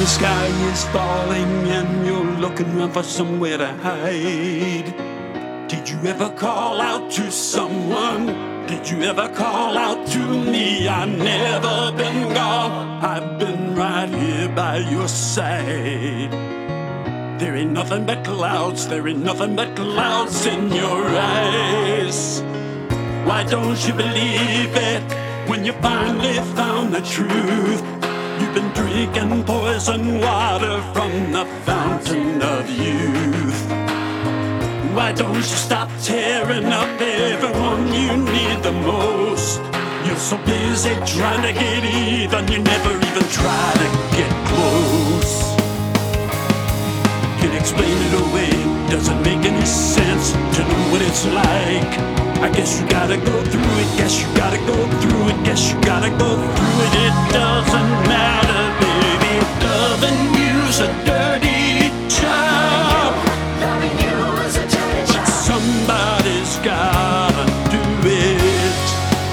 the sky is falling and you're looking around for somewhere to hide. Did you ever call out to someone? Did you ever call out to me? I've never been gone, I've been right here by your side. There ain't nothing but clouds, there ain't nothing but clouds in your eyes. Why don't you believe it when you finally found the truth? You've been drinking poison water from the fountain of youth. Why don't you stop tearing up everyone you need the most? You're so busy trying to get even, you never even try to get close. Can't explain it away, doesn't make any sense to know what it's like. I guess you gotta go through it, guess you gotta go through it, guess you gotta go through it. It doesn't matter, baby, loving you's a dirty job. Loving you is a dirty job. Somebody's gotta do it.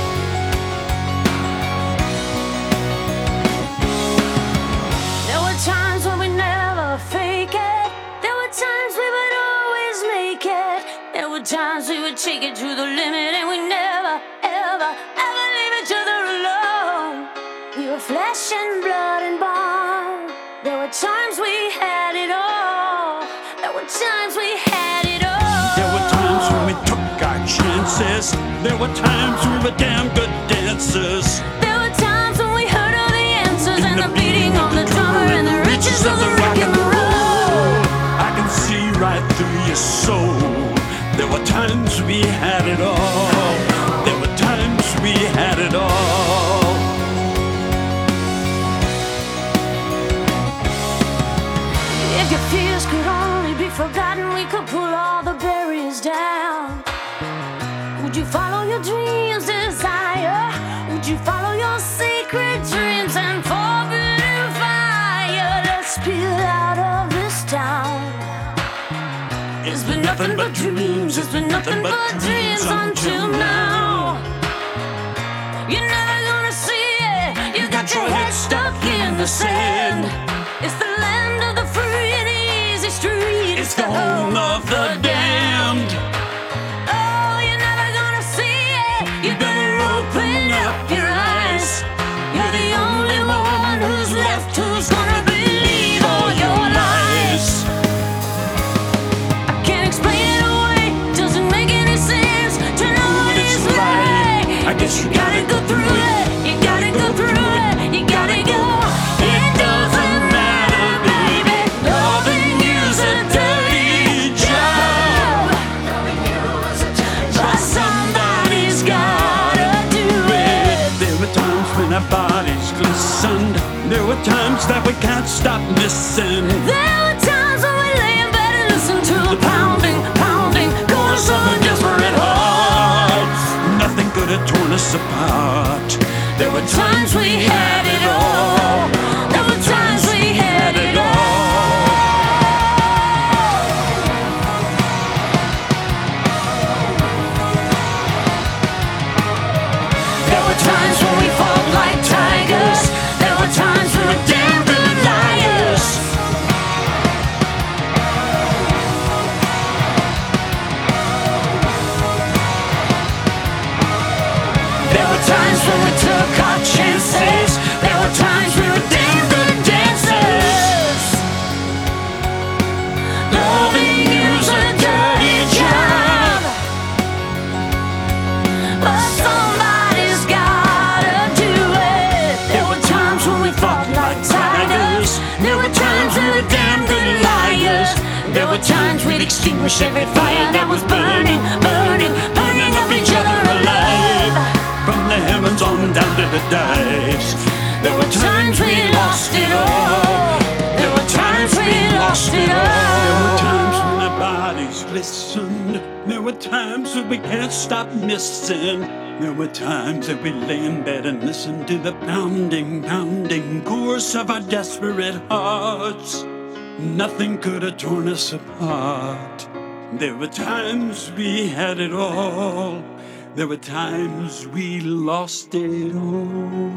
There were times when we never fake it. There were times we would always make it. There were times we would take it to the limit, and we never, ever, ever leave each other alone. We were flesh and blood and bone. There were times we had it all. There were times we had it all. There were times when we took our chances. There were times we were damn good dancers. There were times when we heard all the answers and the beating of the drummer and the riches of the rock and roll. I can see right through your soul. There were times we had it all. There were times we had it all. If your fears could only be forgotten, we could pull all the barriers down. Would you follow your dreams' desire? Would you follow your secret dreams and forbidden fire? Let's spill out of this town. It's been nothing but dreams, it's been nothing but dreams until now. You're never gonna see it, you got your head stuck in the sand. It's the land of the free and easy street, It's the home of the damned. Oh, you're never gonna see it, you better open up your eyes. You're the only one who's left who's gonna believe all your lies. I can't explain it away, doesn't make any sense to know what it's like. I guess you Gotta go through it, you gotta go through it, you gotta go. It doesn't matter, baby, loving you's a dirty job. But somebody's gotta do it. There were times when our bodies glistened. There were times that we can't stop missing. There were times when we lay in bed and listened to the pounding, pounding chorus of a desperate heart. Nothing could have torn us apart. There were times we had it all. There were times we had it all. There were times when we fought like tigers. There were times we were damn good liars. There were times when we took our chances. There were times we were damn good dancers. Loving you's a dirty job, but somebody's gotta do it. There were times when we fought like tigers. There were times we were damn good liars. There were times we'd extinguish every fire that was burning, burning, burning up each other alive. From the heavens on down to the dives. There were times we lost it all. There were times we lost it all. There were times when our bodies glistened. There were times that we can't stop missing. There were times that we lay in bed and listened to the pounding, pounding chorus of our desperate hearts. Nothing could have torn us apart. There were times we had it all. There were times we lost it all.